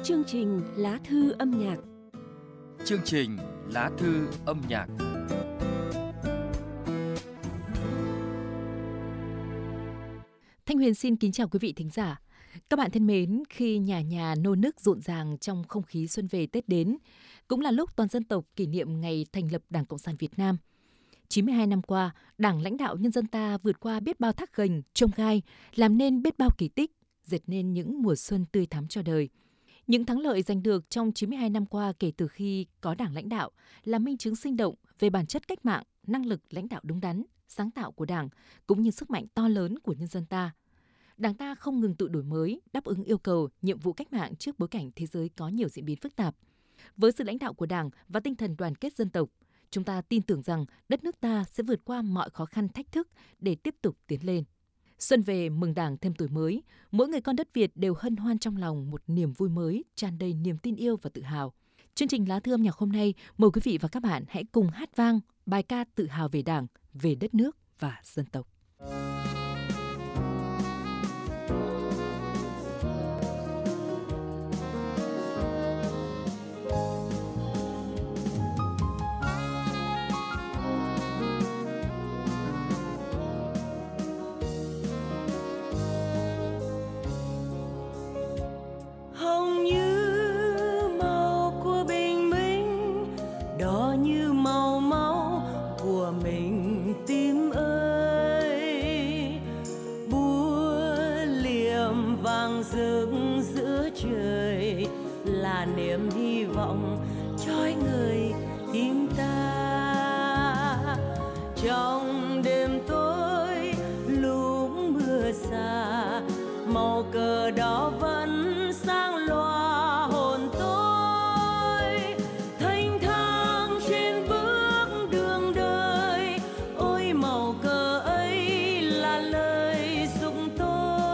Chương trình Lá thư âm nhạc. Chương trình Lá thư âm nhạc. Thanh Huyền xin kính chào quý vị thính giả. Các bạn thân mến, khi nhà nhà nô nức rộn ràng trong không khí xuân về Tết đến, cũng là lúc toàn dân tộc kỷ niệm ngày thành lập Đảng Cộng sản Việt Nam. 92 năm qua, Đảng lãnh đạo nhân dân ta vượt qua biết bao thác gành, chông gai, làm nên biết bao kỳ tích, dệt nên những mùa xuân tươi thắm cho đời. Những thắng lợi giành được trong 92 năm qua kể từ khi có Đảng lãnh đạo là minh chứng sinh động về bản chất cách mạng, năng lực lãnh đạo đúng đắn, sáng tạo của Đảng, cũng như sức mạnh to lớn của nhân dân ta. Đảng ta không ngừng tự đổi mới, đáp ứng yêu cầu, nhiệm vụ cách mạng trước bối cảnh thế giới có nhiều diễn biến phức tạp. Với sự lãnh đạo của Đảng và tinh thần đoàn kết dân tộc, chúng ta tin tưởng rằng đất nước ta sẽ vượt qua mọi khó khăn thách thức để tiếp tục tiến lên. Xuân về mừng Đảng thêm tuổi mới, mỗi người con đất Việt đều hân hoan trong lòng một niềm vui mới, tràn đầy niềm tin yêu và tự hào. Chương trình Lá thư âm nhạc hôm nay, mời quý vị và các bạn hãy cùng hát vang bài ca tự hào về Đảng, về đất nước và dân tộc. Rực giữa trời là niềm hy vọng trói người tim ta. Trong đêm tối lúc mưa xa, màu cờ đỏ vẫn sáng loa hồn tôi. Thanh thang trên bước đường đời, ôi màu cờ ấy là lời dục tôi.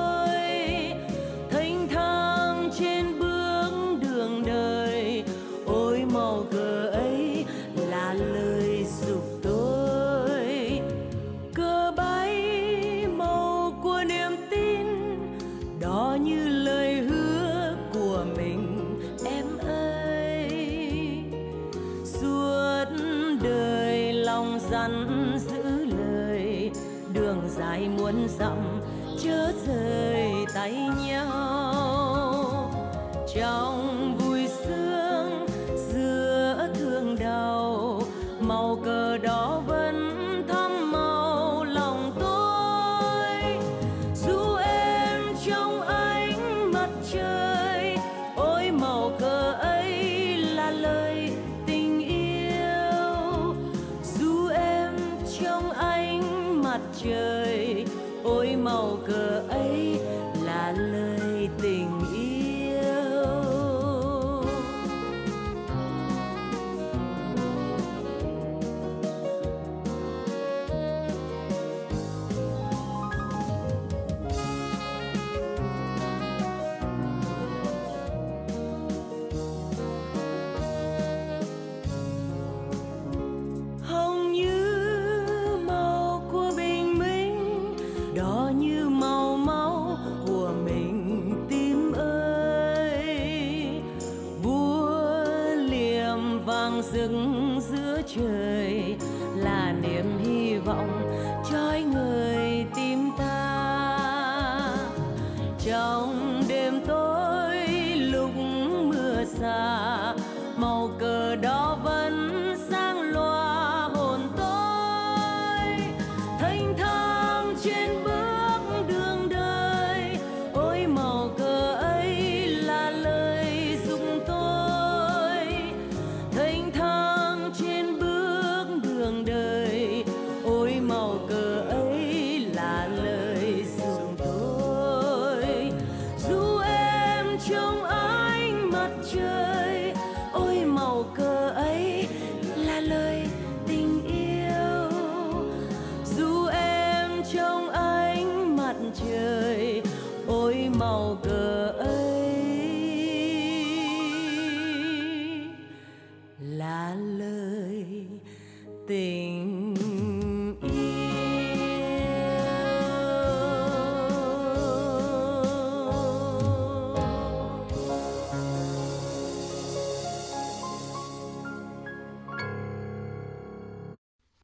Trên bước đường đời, ôi màu cờ ấy là lời dục tôi. Cờ bay màu của niềm tin, đỏ như lời hứa của mình em ơi. Suốt đời lòng rắn giữ lời, đường dài muôn dặm chớ rời tay nhau. Trong vui sướng giữa thương đau, màu cờ đỏ vẫn thắm màu lòng tôi. Dù em trong ánh mặt trời, ôi màu cờ ấy là lời tình yêu. Dù em trong ánh mặt trời, ôi màu cờ ấy là lời tình yêu. Rực giữa trời là niềm hy vọng trói người tim ta. Trong đêm tối lúc mưa xa, màu cờ đỏ vẫn sáng loa hồn tôi. Thanh thang trên bước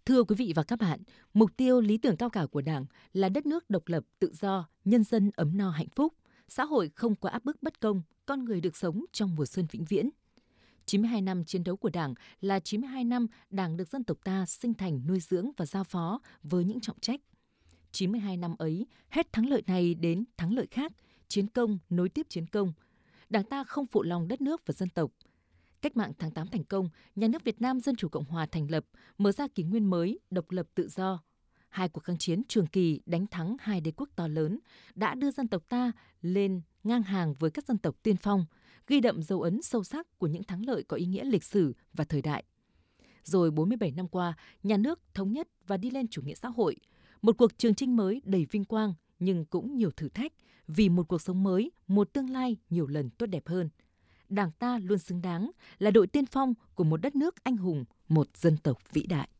Thưa quý vị và các bạn, mục tiêu lý tưởng cao cả của Đảng là đất nước độc lập, tự do, nhân dân ấm no hạnh phúc, xã hội không có áp bức bất công, con người được sống trong mùa xuân vĩnh viễn. 92 năm chiến đấu của Đảng là 92 năm Đảng được dân tộc ta sinh thành, nuôi dưỡng và giao phó với những trọng trách. 92 năm ấy, hết thắng lợi này đến thắng lợi khác, chiến công nối tiếp chiến công. Đảng ta không phụ lòng đất nước và dân tộc. Cách mạng tháng 8 thành công, nhà nước Việt Nam Dân chủ Cộng hòa thành lập, mở ra kỷ nguyên mới, độc lập tự do. Hai cuộc kháng chiến trường kỳ đánh thắng hai đế quốc to lớn đã đưa dân tộc ta lên ngang hàng với các dân tộc tiên phong, ghi đậm dấu ấn sâu sắc của những thắng lợi có ý nghĩa lịch sử và thời đại. Rồi 47 năm qua, nhà nước thống nhất và đi lên chủ nghĩa xã hội, một cuộc trường chinh mới đầy vinh quang nhưng cũng nhiều thử thách vì một cuộc sống mới, một tương lai nhiều lần tốt đẹp hơn. Đảng ta luôn xứng đáng là đội tiên phong của một đất nước anh hùng, một dân tộc vĩ đại.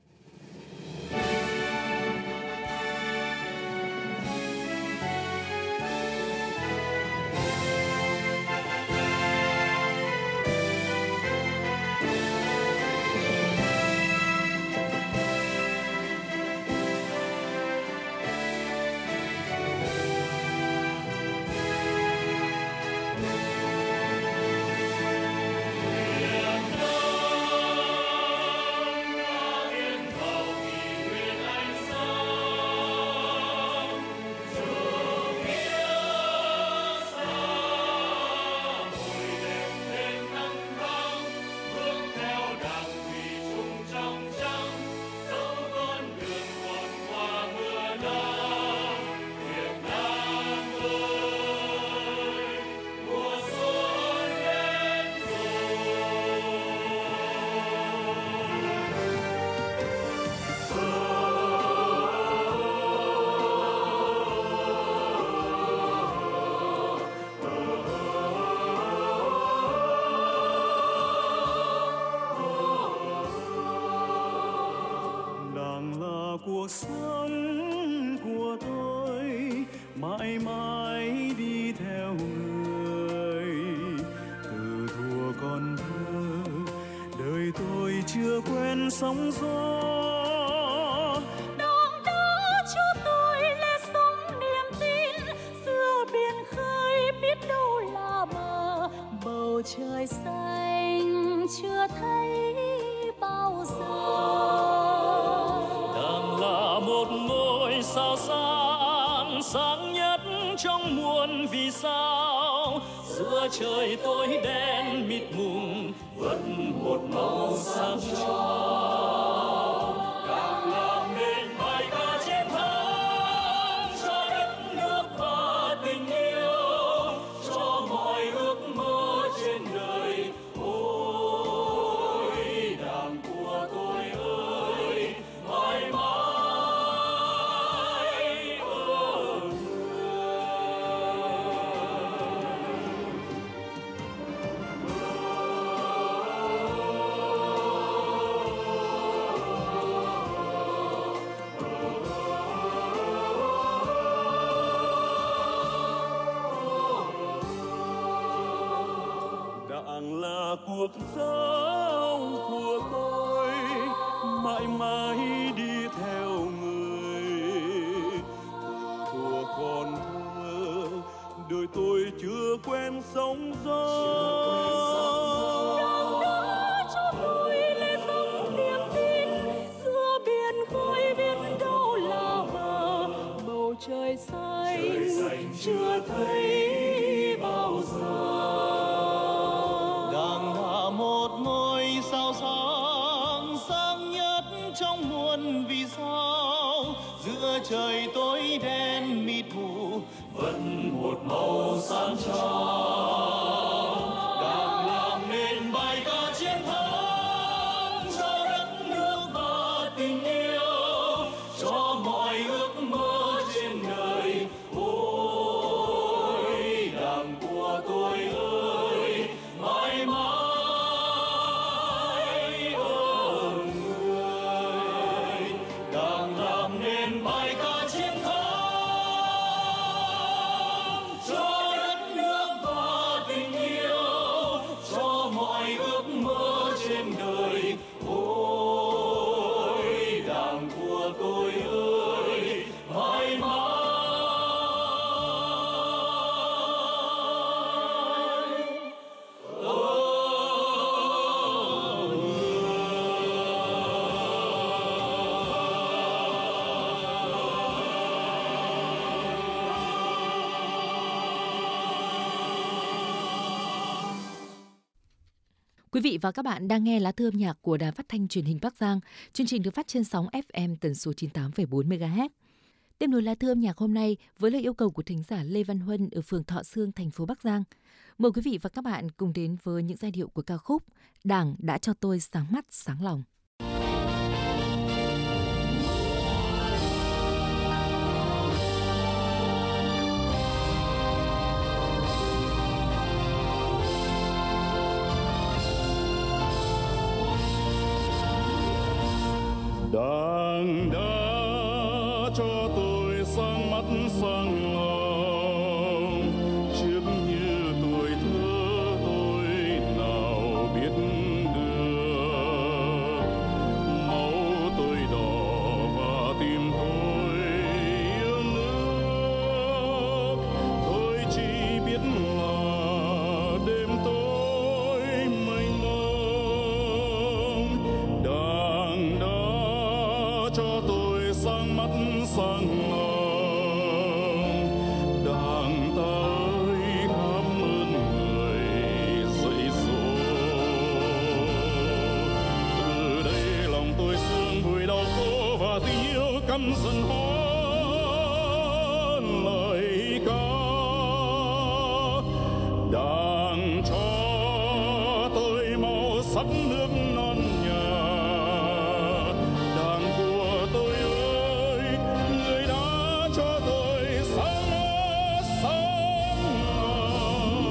Cuộc sống của tôi mãi mãi đi theo người, từ thuở còn thơ đời tôi chưa quen sóng gió. Đảng đã cho tôi lẽ sống niềm tin, xưa biển khơi biết đâu là bờ, bầu trời xanh chưa thấy bao giờ. Sao sáng sáng nhất trong muôn vì sao, giữa trời tối đen mịt mùng vẫn một màu sáng cho. Càng làm nên bài ca chiến thắng cho đất nước và tình yêu, cho mọi ước mơ trên đời. Ôi Đảng của tôi ơi, mãi mãi cuộc sống của tôi mãi mãi đi theo người, thuở còn thơ đời tôi chưa quen sóng gió. Đảng đã cho tôi lẽ sống niềm tin, giữa biển khơi biết đâu là bờ, bầu trời xanh chưa thấy bao giờ. Trời tối đen mịt mù vẫn một màu sáng cho. Đảng làm nên bài ca chiến thắng cho đất nước và tình yêu, cho mọi ước mơ trên đời. Ôi Đảng của tôi ơi, mãi mãi ở người. Đảng làm nên bài ca chiến thắng cho đất nước và Quý vị và các bạn đang nghe Lá Thư âm nhạc của Đài Phát thanh Truyền hình Bắc Giang. Chương trình được phát trên sóng FM tần số 98,4 MHz. Tiếp nối Lá Thư âm nhạc hôm nay với lời yêu cầu của thính giả Lê Văn Huân ở phường Thọ Xương, thành phố Bắc Giang. Mời quý vị và các bạn cùng đến với những giai điệu của ca khúc Đảng đã cho tôi sáng mắt sáng lòng. Đảng đã cho tôi sáng mắt sáng lòng, trước như tuổi thơ tôi nào biết được. Máu tôi đỏ và tim tôi yêu nước, tôi chỉ biết là đêm tối mênh mông. Đảng đã cho tôi sáng mắt sáng lòng, Đảng ta ơi cảm ơn người dạy dỗ. Từ đây lòng tôi sương vùi đau khổ và tình yêu căm dần hóa lời ca. Đảng cho tôi màu sắc nước non nhà, Đảng của tôi ơi, người đã cho tôi sáng mắt sáng lòng.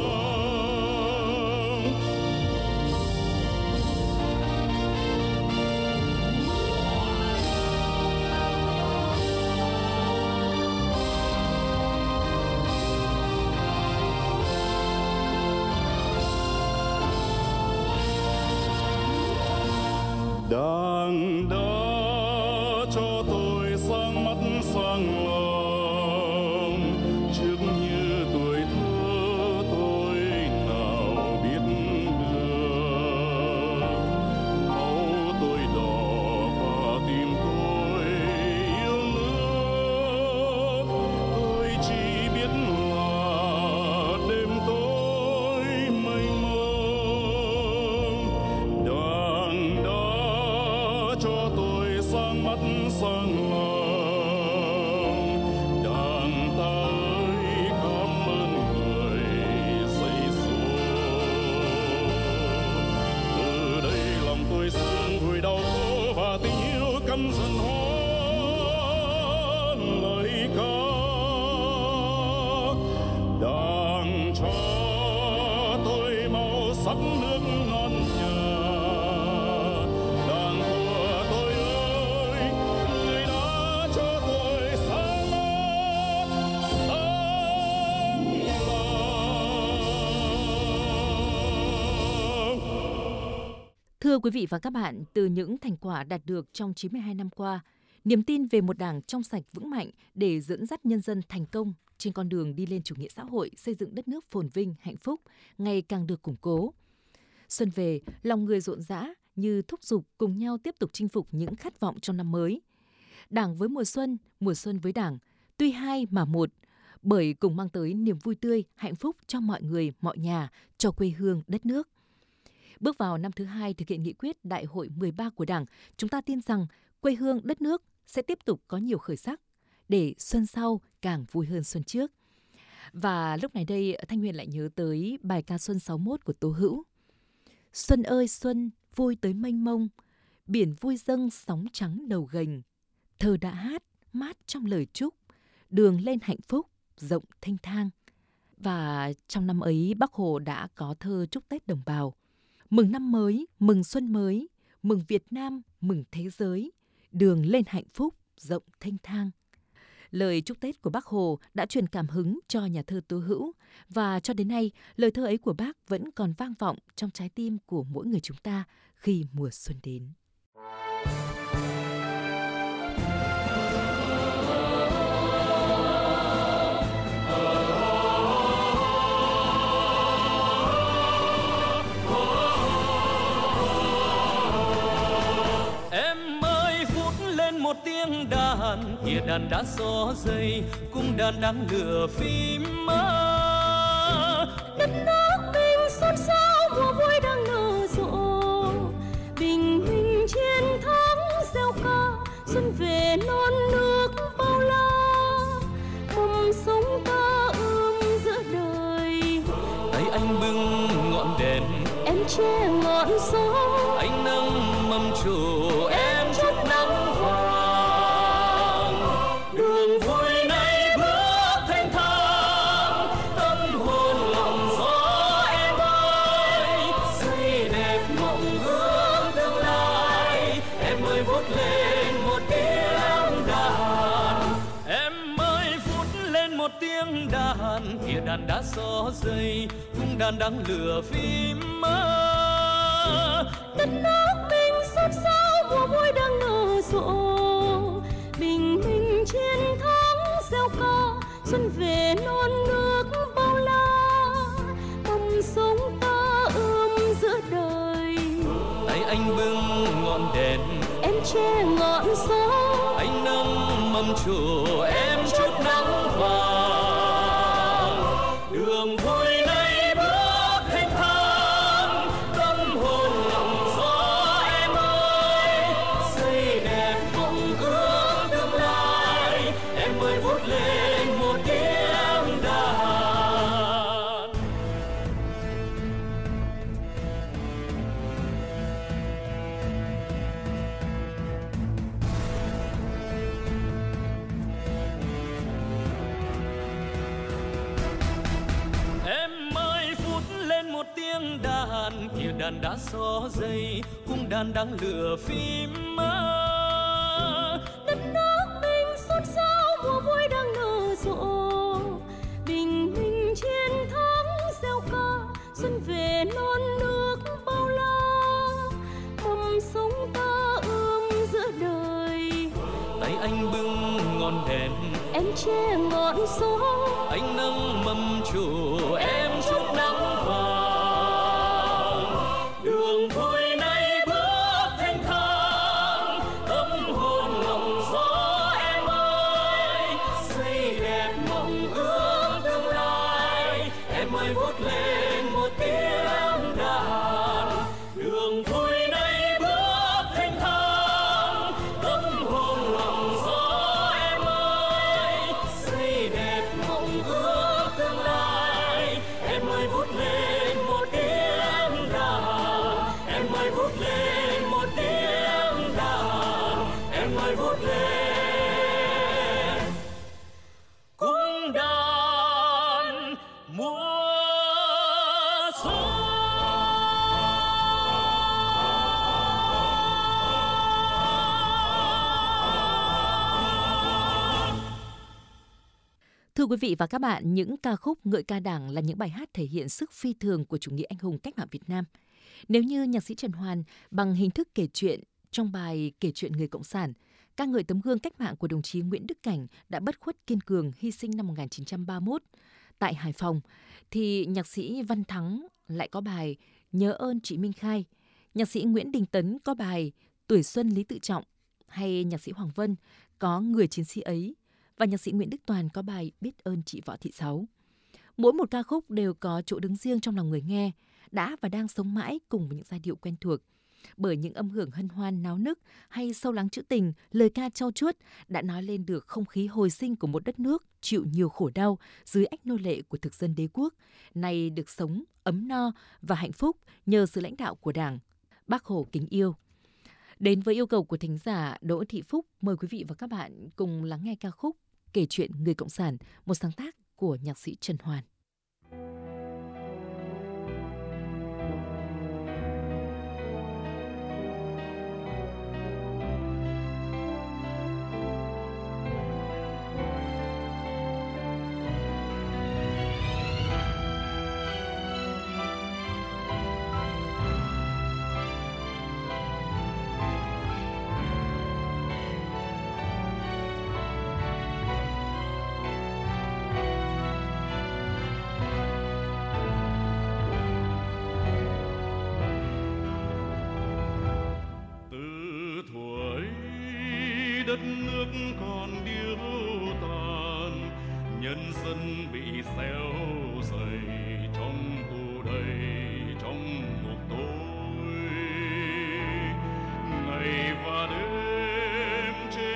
Đảng đã cho tôi sáng mắt sáng lòng, trước như tuổi thơ tôi nào biết được. Máu tôi đỏ và tim tôi yêu nước, tôi chỉ biết là đêm tối mênh mông. Đảng đã cho tôi sáng mắt sáng lòng, Đảng ta ơi cảm ơn người dạy dỗ. Từ đây lòng tôi sương vùi đau khổ và tình yêu căm dần hóa lời ca. Đảng cho tôi màu sắc nước non nhà, Đảng của tôi ơi, người đã cho tôi sáng mắt sáng lòng. Thưa quý vị và các bạn, từ những thành quả đạt được trong 92 năm qua, niềm tin về một Đảng trong sạch vững mạnh để dẫn dắt nhân dân thành công trên con đường đi lên chủ nghĩa xã hội, xây dựng đất nước phồn vinh, hạnh phúc ngày càng được củng cố. Xuân về, lòng người rộn rã như thúc giục cùng nhau tiếp tục chinh phục những khát vọng trong năm mới. Đảng với mùa xuân với Đảng, tuy hai mà một, bởi cùng mang tới niềm vui tươi, hạnh phúc cho mọi người, mọi nhà, cho quê hương, đất nước. Bước vào năm thứ 2 thực hiện nghị quyết Đại hội 13 của Đảng, chúng ta tin rằng quê hương, đất nước sẽ tiếp tục có nhiều khởi sắc để xuân sau càng vui hơn xuân trước. Và lúc này đây, Thanh Huyền lại nhớ tới bài ca Xuân 61 của Tố Hữu. Xuân ơi xuân, vui tới mênh mông, biển vui dâng sóng trắng đầu gành. Thơ đã hát, mát trong lời chúc, đường lên hạnh phúc, rộng thênh thang. Và trong năm ấy, Bác Hồ đã có thơ chúc Tết đồng bào. Mừng năm mới, mừng xuân mới, mừng Việt Nam, mừng thế giới, đường lên hạnh phúc, rộng thênh thang. Lời chúc Tết của Bác Hồ đã truyền cảm hứng cho nhà thơ Tố Hữu, và cho đến nay, lời thơ ấy của Bác vẫn còn vang vọng trong trái tim của mỗi người chúng ta khi mùa xuân đến. Một tiếng đàn, kìa đàn đã xỏ dây, cung đàn đang lửa phím mơ. Đất nước mình xôn xao, mùa vui đang nở rộ. xuân về non nước bao la, mầm sống ta ươm giữa đời. Tay anh bưng ngọn đèn, Em che ngọn gió, anh nâng mâm trù, em chút nắng vàng. Đường vui nay bước thanh thang, tâm hồn lòng gió em ơi. Xây đẹp mộng hướng tương lai, em ơi vút lên một tiếng đàn. Em ơi vút lên một tiếng đàn, kìa đàn đã xỏ dây, cung đàn đang lửa phím mơ. đất nước mình xôn xao, mùa vui đang nở rộ, bình minh chiến thắng reo ca, xuân về non nước bao la, mầm sống ta ươm giữa đời. Tay anh bưng ngọn đèn, Em che ngọn gió, anh nâng mâm trù, em chút nắng vàng. Đường vui nay bước thanh thang, tâm hồn lòng gió em ơi. Xây đẹp mộng ước tương lai, em ơi vút lên một tiếng đàn. Em ơi phút lên một tiếng đàn, kìa đàn đã xỏ dây, cung đàn đang lửa phím mơ. đất nước mình xôn xao, mùa vui đang nở rộ, bình minh chiến thắng reo ca, xuân về non nước bao la, mầm sống ta ươm giữa đời. Tay anh bưng ngọn đèn, Em che ngọn gió, anh nâng mâm trù, em chút nắng vàng. Đường vui nay bước thanh thang, tâm hồn lòng gió em ơi. Xây đẹp mộng ước tương lai, em ơi vút lên một tiếng đàn. Đường vui nay bước thanh thang, tâm hồn lòng gió em ơi. Xây đẹp mộng ước tương lai, em ơi vút lên một tiếng đàn. Em ơi vút lên một tiếng đàn, em ơi vút lên cung đàn mùa xuân. Thưa quý vị và các bạn, những ca khúc ngợi ca Đảng là những bài hát thể hiện sức phi thường của chủ nghĩa anh hùng cách mạng Việt Nam. Nếu như nhạc sĩ Trần Hoàn bằng hình thức kể chuyện trong bài Kể chuyện người Cộng sản, ca ngợi tấm gương cách mạng của đồng chí Nguyễn Đức Cảnh đã bất khuất kiên cường hy sinh năm 1931 tại Hải Phòng, thì nhạc sĩ Văn Thắng lại có bài Nhớ ơn chị Minh Khai, nhạc sĩ Nguyễn Đình Tấn có bài Tuổi xuân Lý Tự Trọng, hay nhạc sĩ Hoàng Vân có Người chiến sĩ ấy, và nhạc sĩ Nguyễn Đức Toàn có bài Biết ơn chị Võ Thị Sáu. Mỗi một ca khúc đều có chỗ đứng riêng trong lòng người nghe, đã và đang sống mãi cùng với những giai điệu quen thuộc. Bởi những âm hưởng hân hoan náo nức hay sâu lắng trữ tình, lời ca trau chuốt đã nói lên được không khí hồi sinh của một đất nước chịu nhiều khổ đau dưới ách nô lệ của thực dân đế quốc, nay được sống ấm no và hạnh phúc nhờ sự lãnh đạo của Đảng. Bác Hồ kính yêu. Đến với yêu cầu của thính giả Đỗ Thị Phúc, mời quý vị và các bạn cùng lắng nghe ca khúc Kể chuyện người Cộng sản, một sáng tác của nhạc sĩ Trần Hoàn. đất nước còn điêu tàn, nhân dân bị xéo dày trong tù đầy trong ngục tối, ngày và đêm trên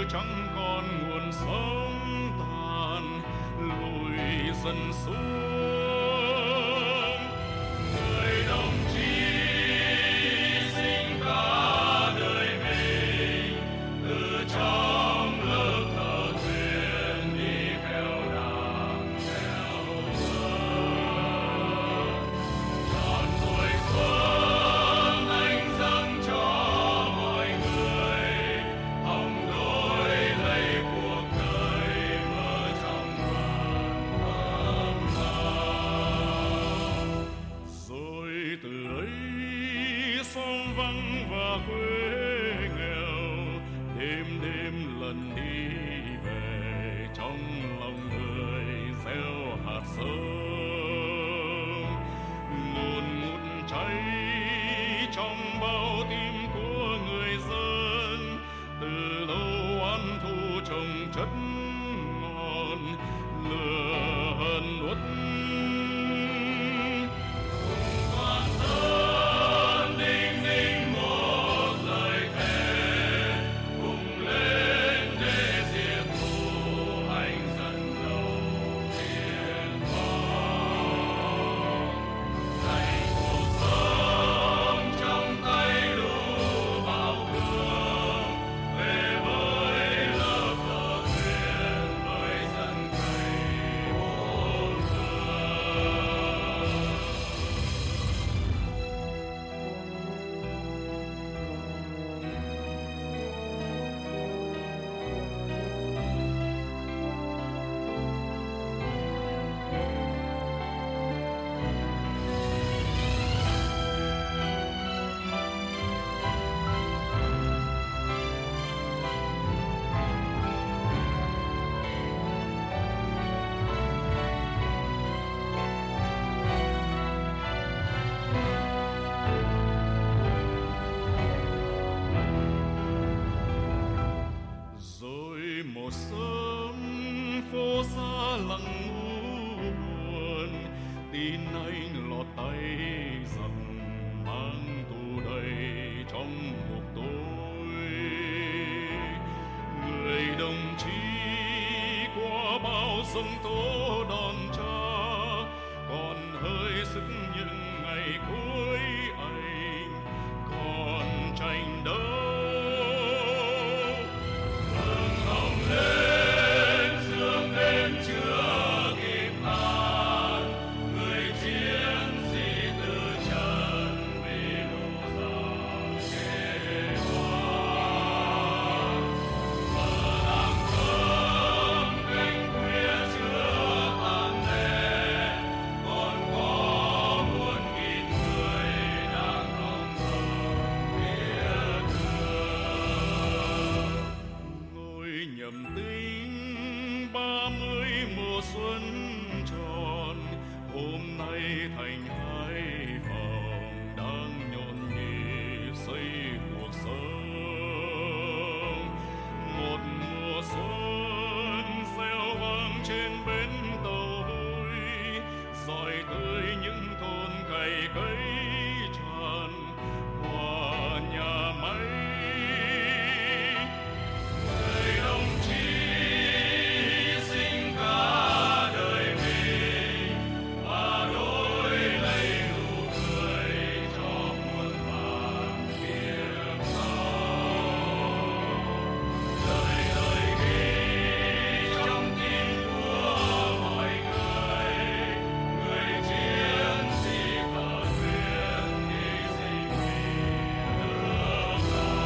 chẳng còn nguồn sống tàn lùi dần xuống. Người đồng chí sinh cả đời mình từ trong lớp thợ thuyền đi theo đàng theo mơ. Tròn tuổi xuân anh dâng cho mọi người, hồng đôi lấy cuộc đời mơ trong vàn ấm nào. Rồi từ ấy xóm vắng và quê nghèo, đêm đêm lần đi về, trong lòng người gieo hạt sớm ngùn ngụt cháy trong bao tim của người dân. Từ lâu oán thù trồng chất ngọn lửa hận uất. Toàn dân đinh ninh một lời thề, cùng lên để diệt thù anh dân đầu tiên phong. Dạy cuộc sống trong tay đủ bao cương, về với lớp thợ thuyền với dân cày bốn phương. Rồi một sớm phố xa lặng u buồn, tin anh lọt tay giặc mang tù đầy trong ngục tối. Người đồng chí qua bao sông tố đòn cha, còn hơi sức những ngày cuối anh còn tranh đấu. Hương hồng lên sương đêm chưa kịp tàn, người chiến sĩ từ trần vì đủ giàu kế hoạch. Mở hàng cơm canh khuya chưa tàn đê, còn có muôn nghìn người đang không thầm biết thương. Ngồi nhầm tính 30 mùa xuân tròn, hôm nay thành Hải Phòng đang nhộn nhịp xây cuộc sống. Một mùa xuân reo vang trên bến tàu vui, dọi tới những thôn cày cấy tràn qua nhà máy. Người đồng chí sinh cả đời mình và đôi lấy nụ cười cho muôn vàn kiếp sau. Đời đời ghi trong tim của mọi người chiến sĩ thợ thuyền hy sinh vì nước ta.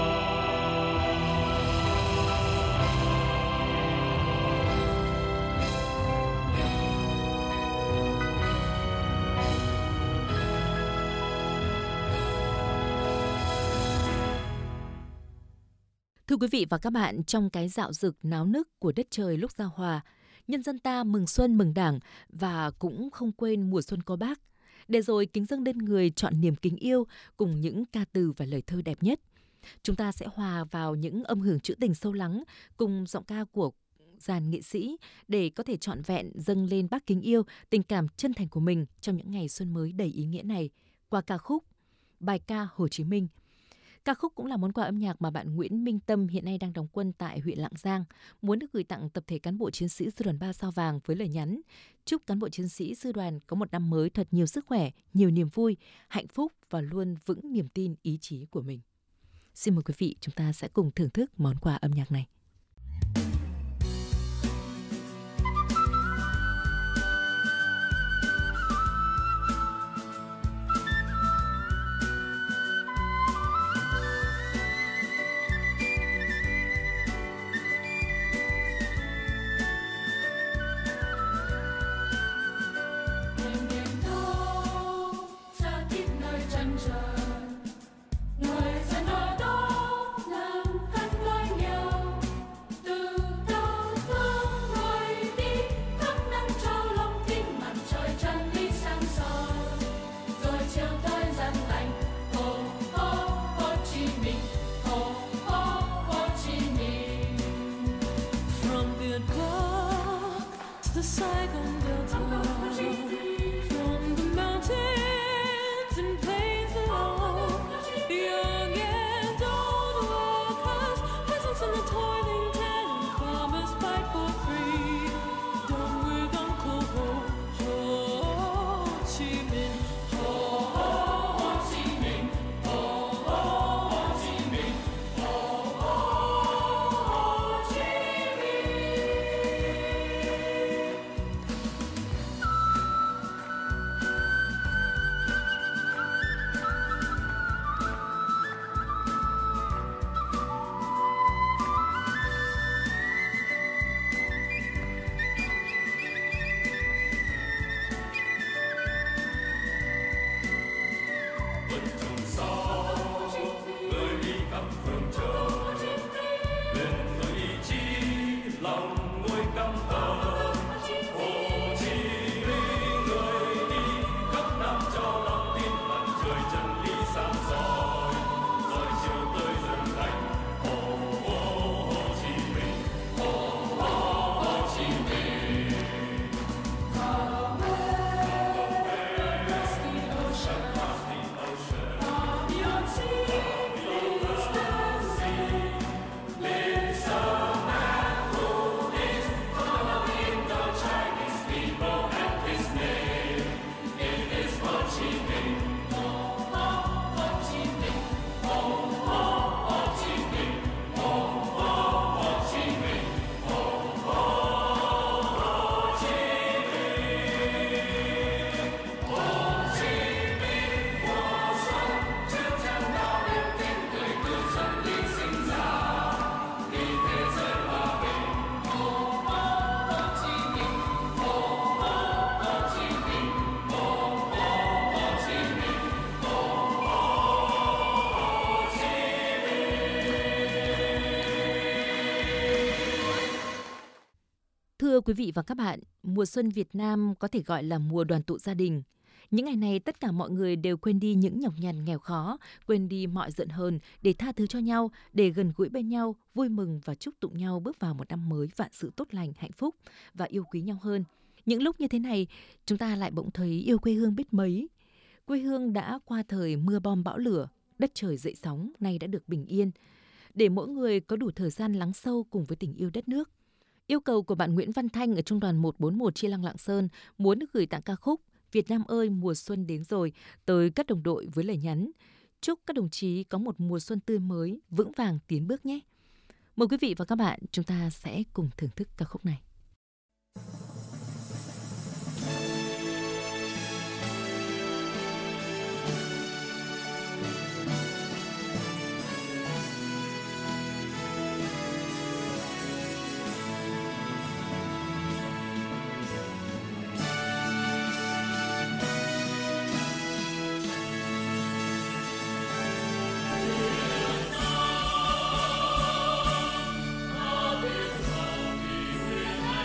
Thưa quý vị và các bạn, trong cái dạo dực náo nức của đất trời lúc giao hòa, nhân dân ta mừng xuân mừng Đảng và cũng không quên mùa xuân có Bác, để rồi kính dâng lên người trọn niềm kính yêu cùng những ca từ và lời thơ đẹp nhất. Chúng ta sẽ hòa vào những âm hưởng trữ tình sâu lắng cùng giọng ca của dàn nghệ sĩ để có thể trọn vẹn dâng lên Bác kính yêu tình cảm chân thành của mình trong những ngày xuân mới đầy ý nghĩa này qua ca khúc Bài ca Hồ Chí Minh. Ca khúc cũng là món quà âm nhạc mà bạn Nguyễn Minh Tâm hiện nay đang đóng quân tại huyện Lạng Giang, muốn được gửi tặng tập thể cán bộ chiến sĩ Sư đoàn 3 Sao Vàng với lời nhắn: chúc cán bộ chiến sĩ Sư đoàn có một năm mới thật nhiều sức khỏe, nhiều niềm vui, hạnh phúc và luôn vững niềm tin, ý chí của mình. Xin mời quý vị, chúng ta sẽ cùng thưởng thức món quà âm nhạc này. Thưa quý vị và các bạn, mùa xuân Việt Nam có thể gọi là mùa đoàn tụ gia đình. Những ngày này tất cả mọi người đều quên đi những nhọc nhằn nghèo khó, quên đi mọi giận hờn để tha thứ cho nhau, để gần gũi bên nhau, vui mừng và chúc tụng nhau bước vào một năm mới vạn sự tốt lành, hạnh phúc và yêu quý nhau hơn. Những lúc như thế này, chúng ta lại bỗng thấy yêu quê hương biết mấy. Quê hương đã qua thời mưa bom bão lửa, đất trời dậy sóng, nay đã được bình yên. Để mỗi người có đủ thời gian lắng sâu cùng với tình yêu đất nước. Yêu cầu của bạn Nguyễn Văn Thanh ở Trung đoàn 141 Chi Lăng Lạng Sơn muốn được gửi tặng ca khúc Việt Nam ơi mùa xuân đến rồi tới các đồng đội với lời nhắn: chúc các đồng chí có một mùa xuân tươi mới, vững vàng tiến bước nhé. Mời quý vị và các bạn, chúng ta sẽ cùng thưởng thức ca khúc này. Việt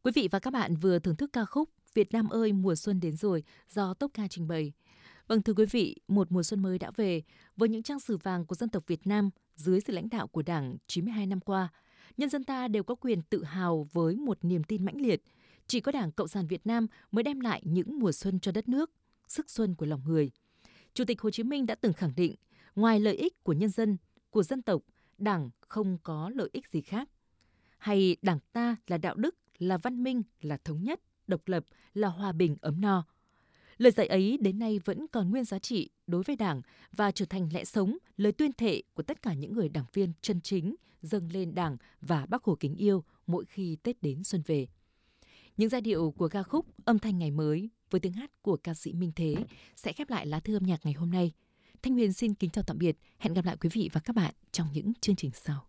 Quý vị và các bạn vừa thưởng thức ca khúc Việt Nam ơi mùa xuân đến rồi do Tốp Ca trình bày. Vâng, thưa quý vị, một mùa xuân mới đã về với những trang sử vàng của dân tộc Việt Nam dưới sự lãnh đạo của Đảng 92 năm qua. Nhân dân ta đều có quyền tự hào với một niềm tin mãnh liệt. Chỉ có Đảng Cộng sản Việt Nam mới đem lại những mùa xuân cho đất nước, sức xuân của lòng người. Chủ tịch Hồ Chí Minh đã từng khẳng định, ngoài lợi ích của nhân dân, của dân tộc, Đảng không có lợi ích gì khác. Hay Đảng ta là đạo đức, là văn minh, là thống nhất, độc lập, là hòa bình ấm no. Lời dạy ấy đến nay vẫn còn nguyên giá trị đối với Đảng và trở thành lẽ sống, lời tuyên thệ của tất cả những người đảng viên chân chính dâng lên Đảng và Bác Hồ kính yêu mỗi khi Tết đến xuân về. Những giai điệu của ca khúc Âm thanh ngày mới với tiếng hát của ca sĩ Minh Thế sẽ khép lại lá thư âm nhạc ngày hôm nay. Thanh Huyền xin kính chào tạm biệt. Hẹn gặp lại quý vị và các bạn trong những chương trình sau.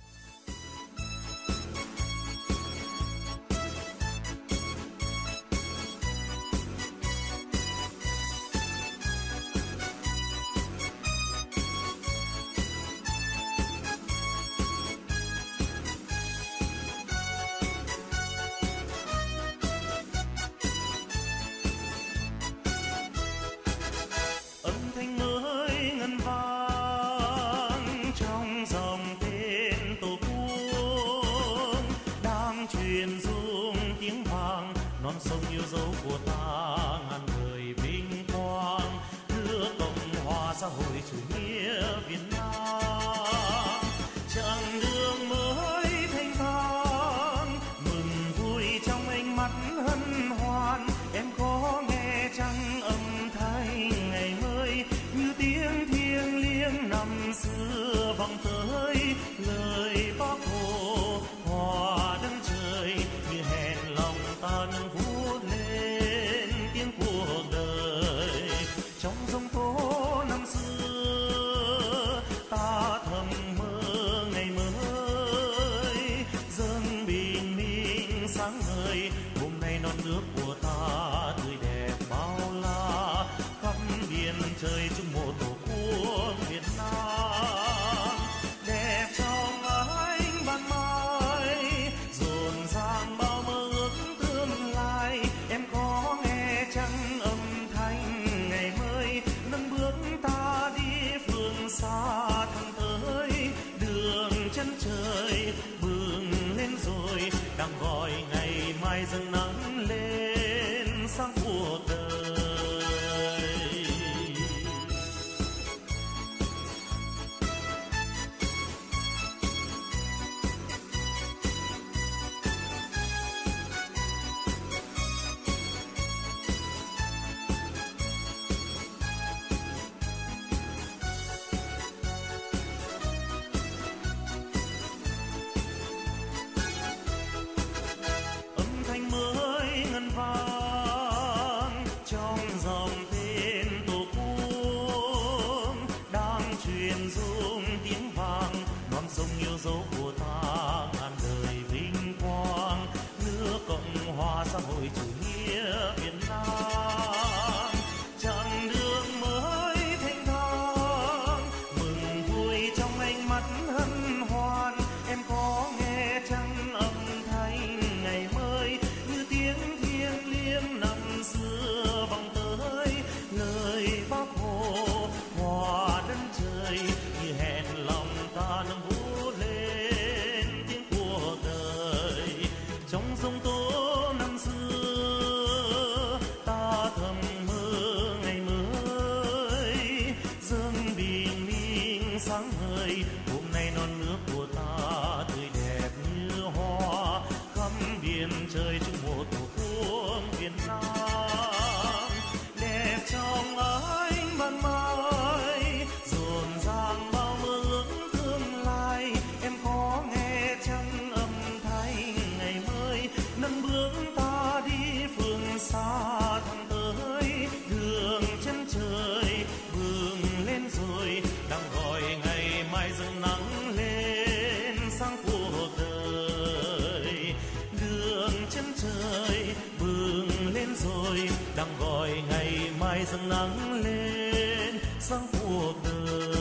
Sông yêu dấu của ta ngàn đời vinh quang, đưa Cộng hòa xã hội chủ nghĩa Việt Nam. Chặng đường mới thanh thang, mừng vui trong ánh mắt hân hoan. Em có nghe chăng âm thanh ngày mới, như tiếng thiêng liêng năm xưa vọng tới lời Bác Hồ hòa đất trời, như hẹn lòng ta nâng vũ trời chung một tổ quốc Việt Nam đẹp trong ánh ban mai, rộn ràng bao mơ ước tương lai. Em có nghe chăng âm thanh ngày mới, nâng bước ta đi phương xa thẳng tới đường chân trời bừng lên rồi, đang gọi ngày mai dâng nắng lên sáng cuộc đời. Xã hội chủ nghĩa Việt Nam. Chặng đường mới thanh thang, mừng vui trong ánh mắt hân hoan. Em có nghe chăng âm thanh ngày mới, như tiếng thiêng liêng năm xưa vọng tới lời Bác Hồ hòa đất trời, như hẹn lòng ta nâng vũ lên tiếng cuộc đời. Trong giông tố sáng ngời, hôm nay non nước của ta tươi đẹp như hoa, khắp biển trời chung một tổ quốc Việt Nam đẹp trong ánh ban mai, rộn ràng bao mơ ước tương lai. Em có nghe chăng âm thanh ngày mới, nâng bước ta đi phương xa thẳng tới đường chân trời bừng lên rồi, đang gọi ngày mai dâng nắng lên sáng cuộc đời. Đường chân trời bừng lên rồi, đang gọi ngày mai dâng nắng lên sáng cuộc đời.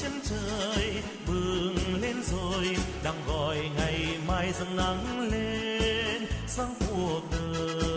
chân trời bừng lên rồi, đang gọi ngày mai dâng nắng lên sáng cuộc đời.